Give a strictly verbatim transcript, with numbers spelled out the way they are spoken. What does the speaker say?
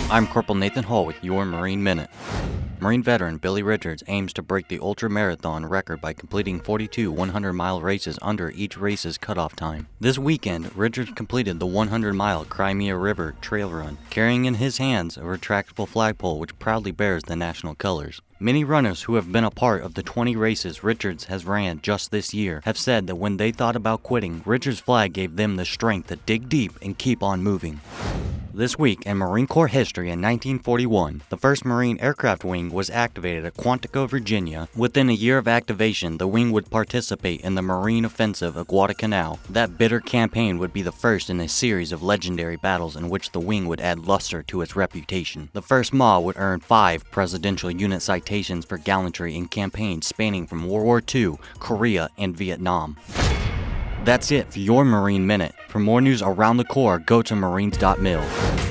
I'm Corporal Nathan Hall with your Marine Minute. Marine veteran Billy Richards aims to break the ultramarathon record by completing forty-two hundred-mile races under each race's cutoff time. This weekend, Richards completed the hundred-mile Crimea River Trail Run, carrying in his hands a retractable flagpole which proudly bears the national colors. Many runners who have been a part of the twenty races Richards has ran just this year have said that when they thought about quitting, Richards' flag gave them the strength to dig deep and keep on moving. This week in Marine Corps history in nineteen forty-one, the first Marine aircraft wing was activated at Quantico, Virginia. Within a year of activation, the wing would participate in the Marine Offensive at Guadalcanal. That bitter campaign would be the first in a series of legendary battles in which the wing would add luster to its reputation. The first M A would earn five Presidential Unit citations for gallantry in campaigns spanning from World War Two, Korea, and Vietnam. That's it for your Marine Minute. For more news around the Corps, go to marines dot mil.